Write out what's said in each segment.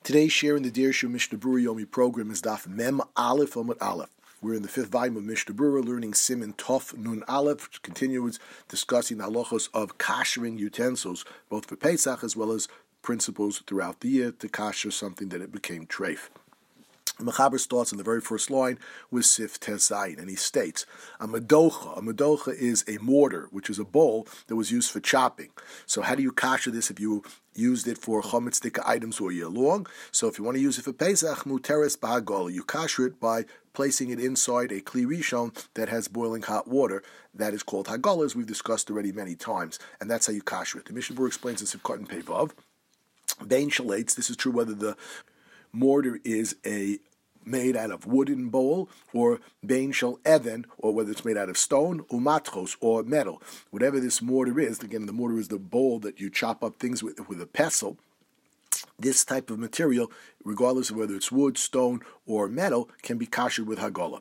Today's share in the Deir Shu Mishnah Berurah Yomi program is Daf Mem Aleph Amud Aleph. We're in the fifth volume of Mishnah Berurah, learning Siman Tov Nun Aleph, which continues discussing the halachos of kashering utensils, both for Pesach as well as principles throughout the year to kasher something that it became treif. Mechaber starts in the very first line with Sif Tes Zayin, and he states, a medocha is a mortar, which is a bowl that was used for chopping. So how do you kasher this if you used it for chometz dika items all year long? So if you want to use it for Pesach, muteres b'hagola, you kasher it by placing it inside a kli rishon that has boiling hot water. That is called hagola, as we've discussed already many times, and that's how you kasher it. The Mishnah Berurah explains in Sivkot and Pevav, Bein shalates, this is true whether the mortar is made out of wooden bowl, or bein shel even, or whether it's made out of stone, umatchos, or metal. Whatever this mortar is, again, the mortar is the bowl that you chop up things with a pestle. This type of material, regardless of whether it's wood, stone, or metal, can be kashered with hagola.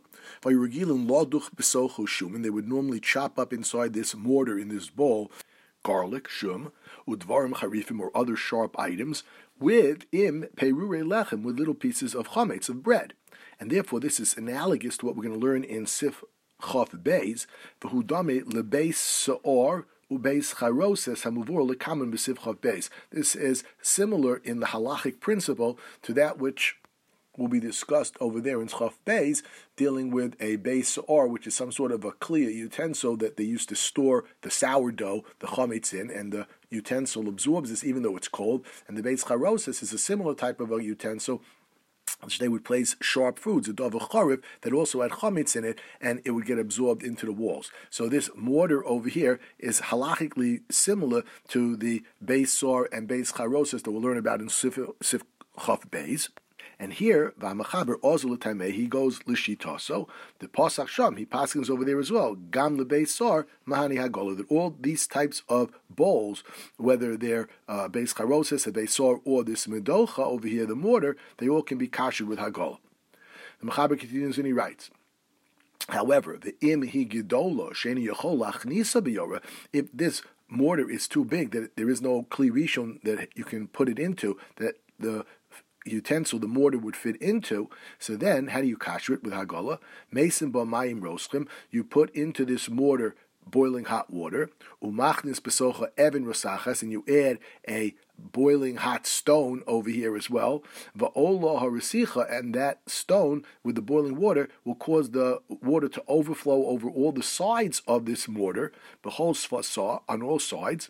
They would normally chop up inside this mortar, in this bowl, garlic, shum, udvarim harifim, or other sharp items, with perure lechem, with little pieces of chametz, of bread. And therefore this is analogous to what we're going to learn in Sif Chaf Beis, v'hudame lebeis seor ubeis charoses hamuvor lekamen b'Sif Chaf Beis. This is similar in the halachic principle to that which will be discussed over there in Chaf Beis, dealing with a beis seor, which is some sort of a kli, a utensil that they used to store the sourdough, the chametz in, and the utensil absorbs this even though it's cold. And the beis charoses is a similar type of a utensil which they would place sharp foods, a dov charif, that also had chametz in it, and it would get absorbed into the walls. So this mortar over here is halachically similar to the beis seor and beis charoses that we'll learn about in Sif Chaf Beis. And here, V'amachaber Ozul Tameh, he goes l'shitaso. The Pasach Sham, he passes over there as well. Gam lebeis seor mahani hagola. That all these types of bowls, whether they're beis charoses, a beis seor, or this medocha over here, the mortar, they all can be kashered with hagola. The Mechaber continues and he writes, however, the im hi gidolo sheni yachol lachnisa biyora, if this mortar is too big that there is no kli rishon that you can put it into, that the utensil, the mortar, would fit into, so then how do you kasher it with hagola? Mesim b'mayim roschim, you put into this mortar boiling hot water, umachnis besocha even rosachas, and you add a boiling hot stone over here as well, va'olah harisicha, and that stone with the boiling water will cause the water to overflow over all the sides of this mortar, b'chol sfasa, on all sides.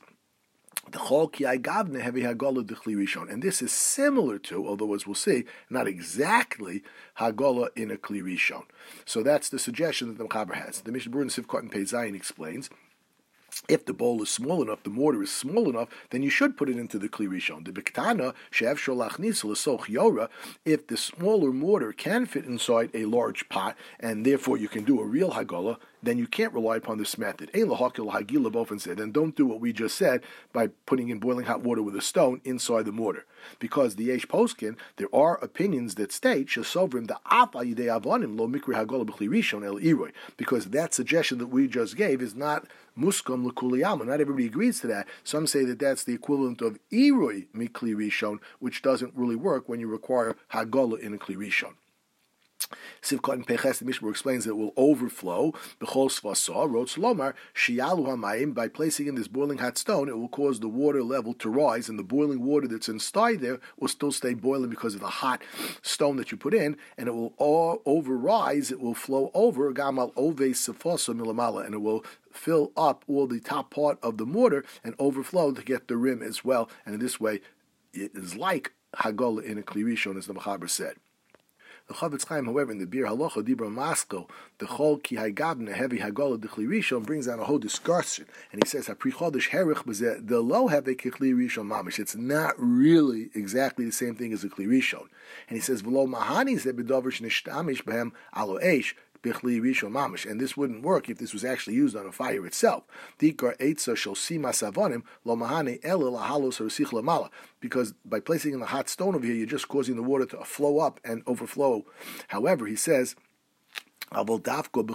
And this is similar to, although as we'll see, not exactly hagola in a kli rishon. So that's the suggestion that the Mechaber has. The Mishnah Berurah in Sivkot and Pei Zayin explains, if the bowl is small enough, the mortar is small enough, then you should put it into the kli rishon. The biktana she'ef sholachnis l'soch yora. If the smaller mortar can fit inside a large pot, and therefore you can do a real hagola, then you can't rely upon this method. Then don't do what we just said by putting in boiling hot water with a stone inside the mortar. Because the Yesh Poskin, there are opinions that state shesovrim the apa yidei avonim lo mikri hagola b'kli rishon el iroi. Because that suggestion that we just gave is not muskam l'kuliyama. Not everybody agrees to that. Some say that that's the equivalent of iroi mikli rishon, which doesn't really work when you require hagola in a kli rishon. Sivkot and Peches, the Mishnah explains that it will overflow. B'chol svasa, Rotz Lomar, Shialu Hamayim, by placing in this boiling hot stone, it will cause the water level to rise, and the boiling water that's inside there will still stay boiling because of the hot stone that you put in, and it will all overrise, it will flow over, Gamal Ove Sefasa Milamala, and it will fill up all the top part of the mortar and overflow to get the rim as well, and in this way, it is like Hagolah in a Kli Rishon, as the Mechaber said. The Chavetz Chaim, however, in the Bir Halacha Dibra Masko, the Chol Ki Haygabna Heavy Hagola the Kli Rishon, brings out a whole discussion, and he says Hapri Chodesh Herich B'Zeh the Lo Heavy Kli Rishon Mamish. It's not really exactly the same thing as a Kli Rishon, and he says V'lo Mahani Zeh B'Dover Shnishhtamish B'Hem Alo Eish. And this wouldn't work if this was actually used on a fire itself. Because by placing in the hot stone over here, you're just causing the water to flow up and overflow. However, he says This would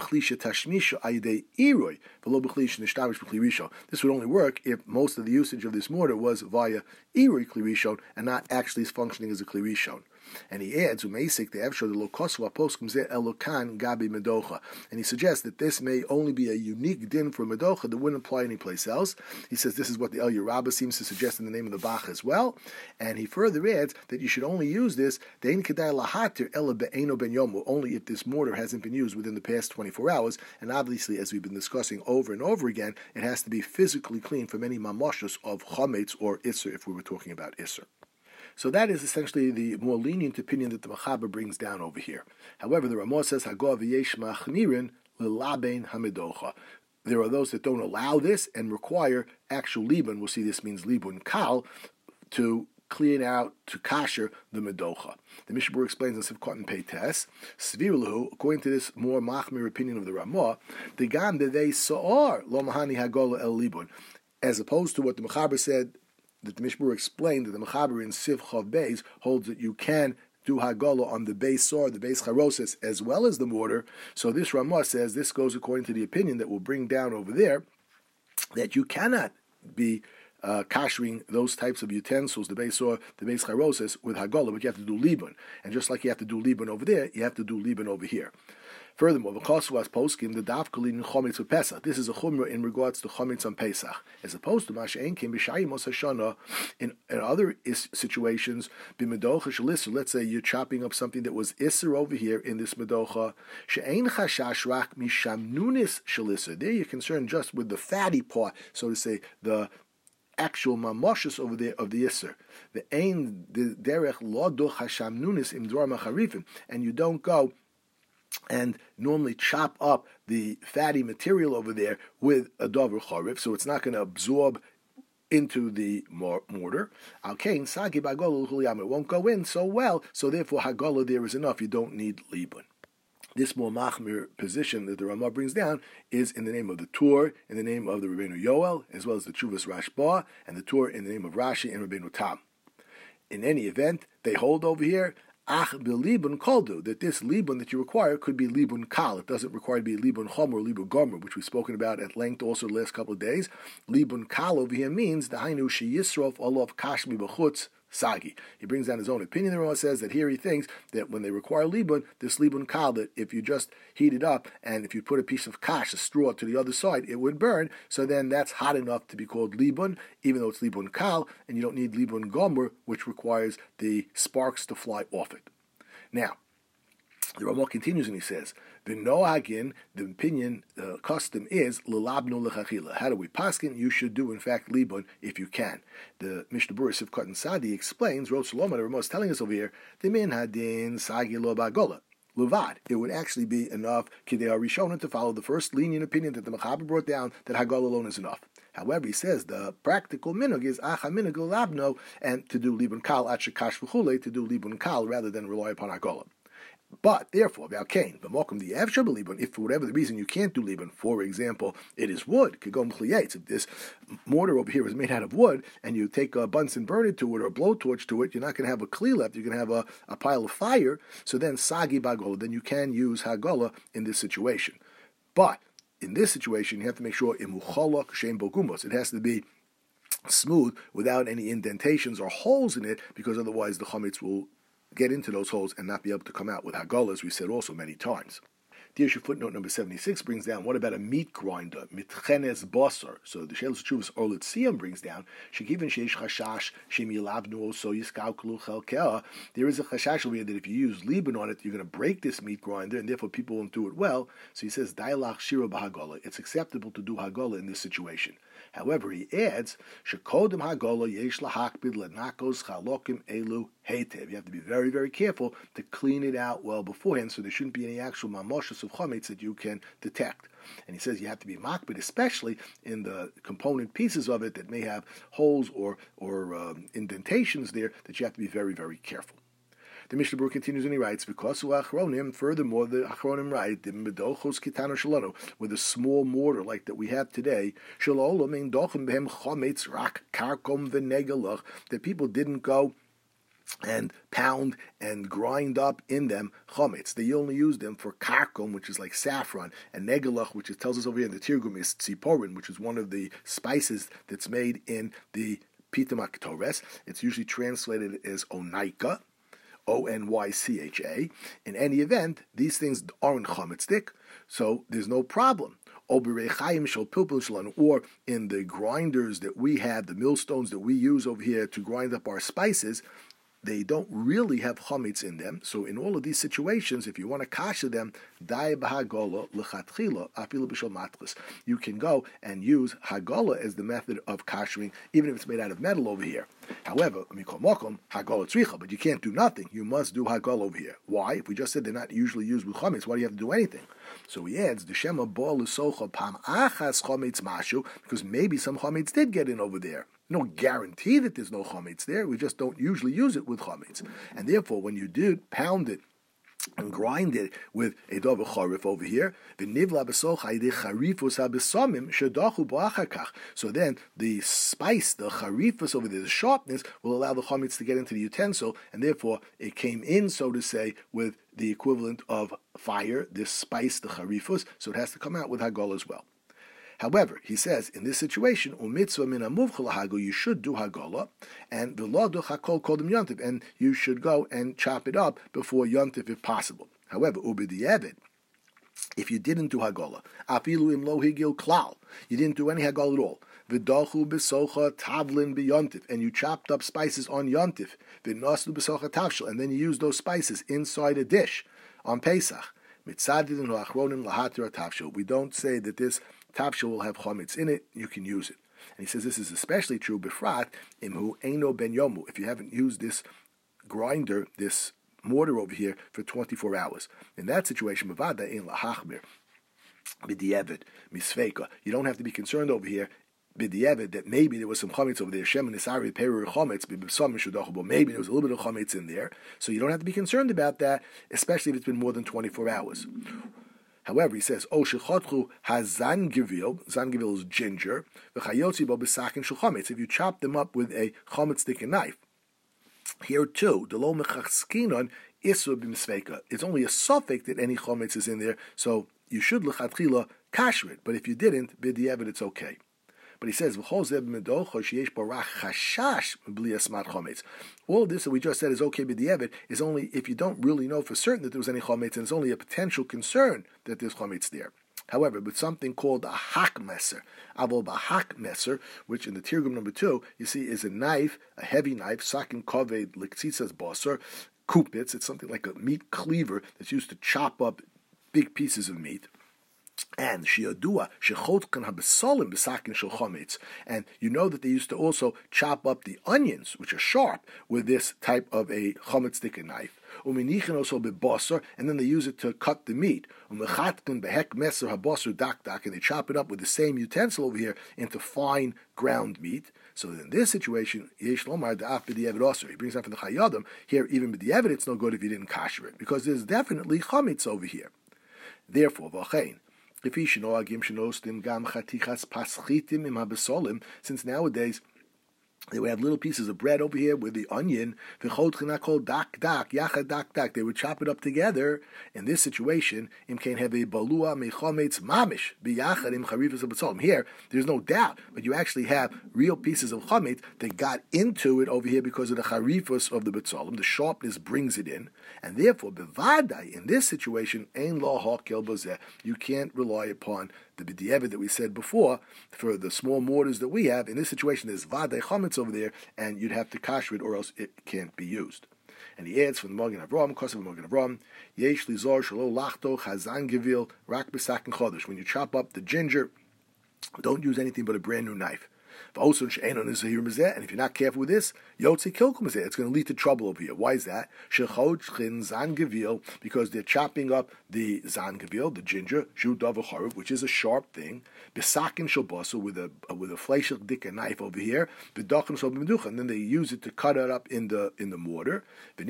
only work if most of the usage of this mortar was via irui kli rishon and not actually functioning as a kli rishon. And he adds, "Umeisik the evshor the lokosva poskim ze elokan gabi medocha." And he suggests that this may only be a unique din for medocha that wouldn't apply anyplace else. He says this is what the El Yerabah seems to suggest in the name of the Bach as well. And he further adds that you should only use this dein kedai lahatir ela be'eno ben yomu, only if this mortar hasn't been used within the past 24 hours. And obviously, as we've been discussing over and over again, it has to be physically clean from any mamoshus of chametz or isser if we were talking about isser. So that is essentially the more lenient opinion that the Mechaber brings down over here. However, the Ramah says, Hagov v'yesh machmirin l'labein hamidocha. There are those that don't allow this and require actual libun. We'll see this means libun kal, to clean out, to kasher the medocha. The Mishnah Berurah explains in Sivkot and Peites, Svirlahu, according to this more machmir opinion of the Ramah, the gam devei so'ar lo mahani hagola el libun, as opposed to what the Mechaber said, that the Mishnah Berurah explained that the Mechaber in Siv Chav Beis holds that you can do Hagala on the base sor, the base charoses, as well as the mortar. So this Ramah says this goes according to the opinion that we'll bring down over there, that you cannot be kashering those types of utensils, the base sor, the base charoses, with Hagala, but you have to do libun. And just like you have to do libun over there, you have to do libun over here. Furthermore, the poskim the dafkalin chometz for Pesach. This is a chumrah in regards to chometz on Pesach, as opposed to masha'en kim b'shayimos hashana in other situations. B'medocha shalisser. Let's say you're chopping up something that was isser over here in this medocha. She'ein chashash rak mishamnunis shalisser. There you're concerned just with the fatty part, so to say, the actual mamoshes over there of the isser. The ein the derech lo do hashamnunis im dvar macharifim, and you don't go and normally chop up the fatty material over there with a dover charif, so it's not going to absorb into the mortar. Al-kain sagi b'hagolo l'chuliyam, it won't go in so well, so therefore hagolo there is enough, you don't need libun. This more machmir position that the Ramah brings down is in the name of the Tur, in the name of the Rabbeinu Yoel, as well as the Chuvas Rashba, and the Tur in the name of Rashi and Rabbeinu Tam. In any event, they hold over here Ach belibun koldu, that this libun that you require could be libun kal. It doesn't require to be libun chom or libun gomer, which we've spoken about at length also the last couple of days. Libun kal over here means the hainu sheyisrof olav kashmi b'chutz sagi. He brings down his own opinion. The Ramah says that here he thinks that when they require libun, this libun kal, that if you just heat it up and if you put a piece of kash, a straw, to the other side, it would burn. So then that's hot enough to be called libun, even though it's libun kal, and you don't need libun gomer, which requires the sparks to fly off it. Now, the Ramah continues and he says, the noagin, the opinion, custom is l'labnu l'chachila. How do we paskin? You should do, in fact, libun if you can. The Mishnah Berurah Sivkot and Sadi explains, Rod Shalom, the Ramah is telling us over here, the min hadin sagi lo bagola. Luvad. It would actually be enough kidei harishona to follow the first lenient opinion that the Mechaber brought down, that Hagala alone is enough. However, he says the practical minhag is acha minhag l'labno, and to do libun kal at shekash v'chule, to do libun kal rather than rely upon Hagala. But therefore, if for whatever the reason you can't do libun, for example, it is wood, if this mortar over here is made out of wood, and you take a Bunsen burner to it or a blowtorch to it, you're not going to have a kli left, you're going to have a pile of fire, so then sagi bagola, then you can use hagola in this situation. But in this situation, you have to make sure imucholok shem bogumos, it has to be smooth without any indentations or holes in it, because otherwise the chametz will get into those holes and not be able to come out with hagala, as we said also many times. The issue footnote number 76 brings down, what about a meat grinder, mitchenes basar? So the Shelos Chuvas Orlut Siyam brings down, shekivin sheish chashash shem yilavnu so yiskauklu chelkea. There is a chashash over here that if you use libun on it, you're going to break this meat grinder, and therefore people won't do it well. So he says, dailach shira b'hagala. It's acceptable to do hagala in this situation. However, he adds, shekodem hagala yesh lahakbid lenakos chalokim elu heitev. You have to be very, very careful to clean it out well beforehand, so there shouldn't be any actual mamoshes of chametz that you can detect. And he says you have to be makbid, especially in the component pieces of it that may have holes or indentations there, that you have to be very, very careful. The Mishnah Berurah continues and he writes, because achronim, furthermore, the achronim write, the medochos kitano shalano, with a small mortar like that we have today, shalom ein dochem behem chometz rak karkom v'negalach, that people didn't go and pound and grind up in them chometz. They only use them for karkum, which is like saffron, and negelach, which it tells us over here in the Tirgum is tziporin, which is one of the spices that's made in the Pitam HaKetores. It's usually translated as onaika, Onycha. In any event, these things aren't chometzdik, so there's no problem. Or in the grinders that we have, the millstones that we use over here to grind up our spices, they don't really have chametz in them. So in all of these situations, if you want to kasha them, you can go and use hagola as the method of kashering, even if it's made out of metal over here. However, but you can't do nothing. You must do hagola over here. Why? If we just said they're not usually used with chametz, why do you have to do anything? So he adds, the shema bol l'socha pam achas chametz mashu, because maybe some chametz did get in over there. No guarantee that there's no chametz there. We just don't usually use it with chametz. And therefore, when you did pound it and grind it with a dov charif over here, so then the spice, the charifus over there, the sharpness, will allow the chametz to get into the utensil, and therefore it came in, so to say, with the equivalent of fire, this spice, the charifus, so it has to come out with hagol as well. However, he says, in this situation, you should do hagola, and and you should go and chop it up before yontif if possible. However, if you didn't do hagola, you didn't do any hagola at all, v'dachu b'socha tavlin b'yontif, and you chopped up spices on yontif, v'nasu b'socha tavshel, and then you use those spices inside a dish on Pesach. We don't say that this tavshel will have chometz in it. You can use it, and he says this is especially true befrat imhu eino ben yomu, if you haven't used this grinder, this mortar over here for 24 hours. In that situation, mavada in lahachmir b'diavad misveika, you don't have to be concerned over here b'diavad that maybe there was some chometz over there. Shem nisari peru chometz b'b'sam mishudachu, maybe there was a little bit of chometz in there, so you don't have to be concerned about that, especially if it's been more than 24 hours. However, he says, "O shechotchu hazangivil." Zangivil is ginger. V'chayotzi bo b'sakin shel chometz. If you chop them up with a chometz stick and knife, here too, delo mechachskinon isur b'misveika. It's only a suffix that any chometz is in there, so you should lechatchila kasher it. But if you didn't, b'diavad, it's okay. But he says, all this that we just said is okay b'diavad is only if you don't really know for certain that there was any chometz, and it's only a potential concern that there's chometz there. However, with something called a hakmeser, avol b'hakmeser, which in the Tirgum number 2, you see is a knife, a heavy knife, sakin koved liktsitzas basar, kupitz. It's something like a meat cleaver that's used to chop up big pieces of meat. And shiadua shechotkan habesalim b'sakin shel chometz, and you know that they used to also chop up the onions, which are sharp, with this type of a chometz stick and knife. Uminichin also bebasar, and then they use it to cut the meat. Umechatkan behek meser habasar dak dak, and they chop it up with the same utensil over here into fine ground meat. So in this situation, yesh lomar da'af b'diavad aser. He brings up from the Chayadim here. Even b'diavad, it's no good if you didn't kasher it, because there's definitely chometz over here. Therefore, v'chein. Since nowadays they would have little pieces of bread over here with the onion. They would chop it up together. In this situation, here, there's no doubt, but you actually have real pieces of chametz that got into it over here because of the charifus of the betzolim. The sharpness brings it in, and therefore, bevadai, in this situation, you can't rely upon the b'diavad that we said before for the small mortars that we have. In this situation, there's vadei chametz over there, and you'd have to kasher it, or else it can't be used. And he adds from the Magen Avraham, Kosev Magen Avraham, yesh lizor shelo lachto chazan gevil rak b'sakin chodesh. When you chop up the ginger, don't use anything but a brand new knife. And if you're not careful with this, it's going to lead to trouble over here. Why is that? Because they're chopping up the zangevil, the ginger, which is a sharp thing, with a fleishig dicker knife over here, and then they use it to cut it up in the mortar.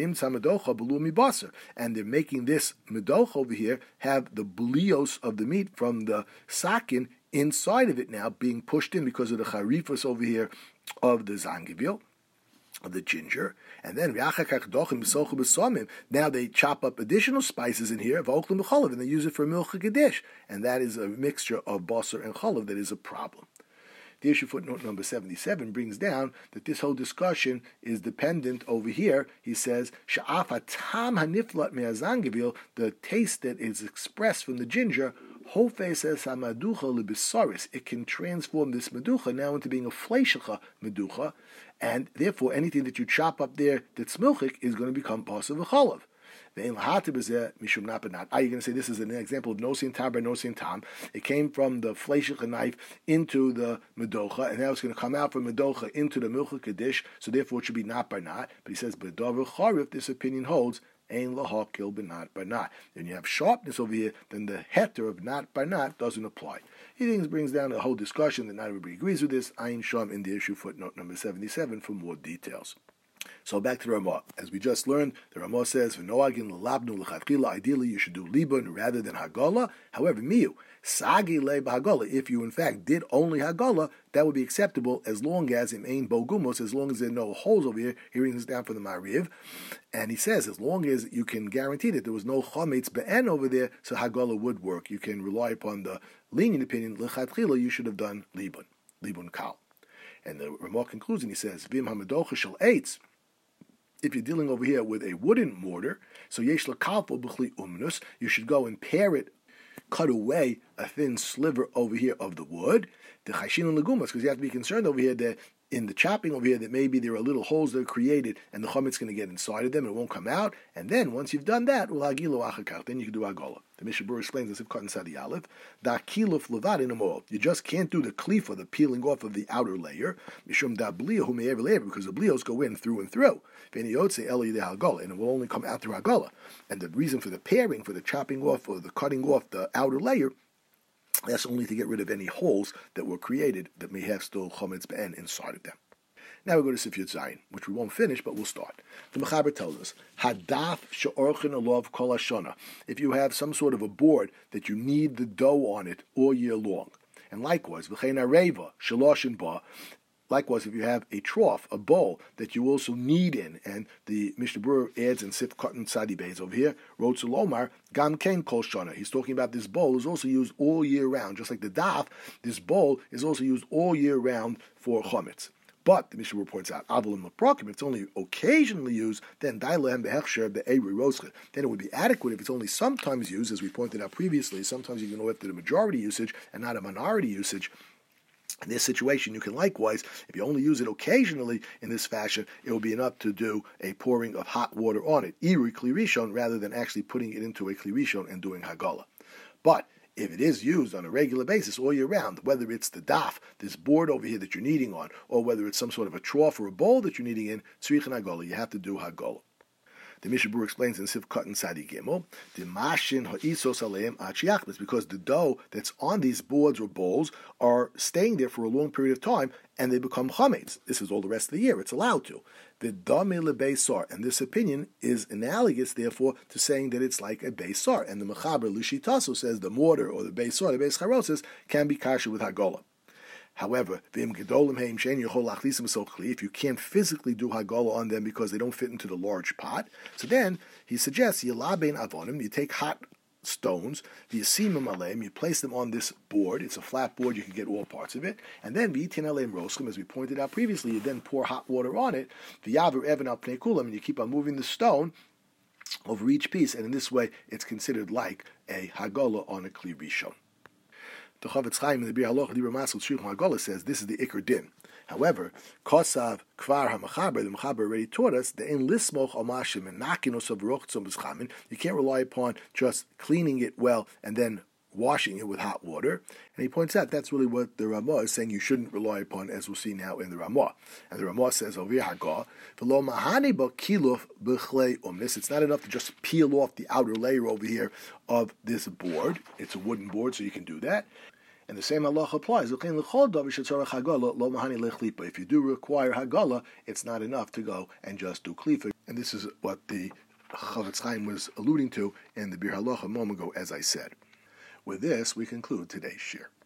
And they're making this medocha over here have the blios of the meat from the sakin inside of it now being pushed in because of the charifus over here of the zangevil. of the ginger, and then now they chop up additional spices in here, and they use it for milcha kedish, and that is a mixture of basar and chalav that is a problem. The issue footnote number 77 brings down that this whole discussion is dependent over here. He says, the taste that is expressed from the ginger, it can transform this meducha now into being a fleishicha meducha, and therefore anything that you chop up there that's milchik is going to become part of a chalav. Are you going to say this is an example of nosin tam by nosin tam? It came from the fleishicha knife into the medocha, and now it's going to come out from medocha into the milcha kedish, so therefore it should be not by not. But he says, b'davar charif, this opinion holds, ein lahakil b'nat by not. And you have sharpness over here, then the heter of not by not doesn't apply. He brings down a whole discussion that not everybody agrees with this. Ayin Sham in the issue footnote number 77 for more details. So back to the Ramah. As we just learned, the Ramah says, ideally you should do libun rather than hagala. However, miyu, sagi le hagala. If you in fact did only hagala, that would be acceptable as long as it ain't bogumos, as long as there are no holes over here. Hearing this down from the Mariv. And he says, as long as you can guarantee that there was no chametz be'en over there, so hagala would work. You can rely upon the lenient opinion, lechatchila, you should have done libun kal. And the Ramah concludes and he says, vim hamadocha shel eitz. If you're dealing over here with a wooden mortar, so yesh lakalpo b'chli umnus, you should go and pare it, cut away a thin sliver over here of the wood, the chayshin and legumas, because you have to be concerned over here that in the chopping over here that maybe there are little holes that are created and the chametz is going to get inside of them and it won't come out. And then once you've done that, then you can do agola. The Mishnah Berurah explains this if cut inside the aleph. Da kiluf levad in all. You just can't do the klifa, the peeling off of the outer layer. Mishum da blio who may ever layer because the blios go in through and through. V'niyotze eli de hagola, and it will only come out through hagola. And the reason for the paring, for the chopping off or the cutting off the outer layer, that's only to get rid of any holes that were created that may have still chametz be'en inside of them. Now we go to Sif Yud Zayin, which we won't finish, but we'll start. The Mechaber tells us, Hadaf she'orchen alav kol hashana. If you have some sort of a board that you knead the dough on it all year long, and likewise, v'chein areva sheloshin ba. Likewise, if you have a trough, a bowl that you also knead in, and the Mishnah Berurah adds in Sif Katan Sadi Beis over here, wrote Lomar, Gam Ken Kol Shana. He's talking about this bowl is also used all year round. Just like the daf, this bowl is also used all year round for chametz. But the Mishnah points out, Avalim Maprokim, if it's only occasionally used, then Dailehem Behechsher Be'eri Roschet. Then it would be adequate if it's only sometimes used, as we pointed out previously. Sometimes you can go after the majority usage and not a minority usage. In this situation, you can likewise, if you only use it occasionally in this fashion, it will be enough to do a pouring of hot water on it, iri klirishon, rather than actually putting it into a klirishon and doing hagala. But if it is used on a regular basis all year round, whether it's the daf, this board over here that you're kneading on, or whether it's some sort of a trough or a bowl that you're kneading in, tzrichin hagala, you have to do hagala. The Mishnah Berurah explains in Sif Katan Sadi Gimel, the mashin ha'isos aleim achiachmas, because the dough that's on these boards or bowls are staying there for a long period of time, and they become chametz. This is all the rest of the year; it's allowed to. The dami lebeisar, and this opinion is analogous, therefore, to saying that it's like a beisar. And the Mechaber Lishitaso says the mortar or the beisar, the beis charosis, can be kasher with hagola. However, if you can't physically do hagala on them because they don't fit into the large pot, so then he suggests you take hot stones, you place them on this board. It's a flat board, you can get all parts of it, and then as we pointed out previously, you then pour hot water on it, and you keep on moving the stone over each piece, and in this way it's considered like a hagala on a kli rishon. The Chavetz Chaim in the Bir Halacha Dibur Masel Shulchan Hagala says this is the Iker Din. However, Kosav Kvar HaMachaber, the Mechaber already taught us that in Lismoch Almashim and Nakinos of Rochtzom B'Schamin, you can't rely upon just cleaning it well and then washing it with hot water. And he points out that's really what the Ramah is saying you shouldn't rely upon, as we'll see now in the Ramah. And the Ramah says over here, V'lo mahani ba kiluf b'chlei umnis. It's not enough to just peel off the outer layer over here of this board. It's a wooden board, so you can do that. And the same halacha applies. If you do require hagala, it's not enough to go and just do klifa. And this is what the Chavetz Chaim was alluding to in the Bir Halacha a moment ago, as I said. With this, we conclude today's shir.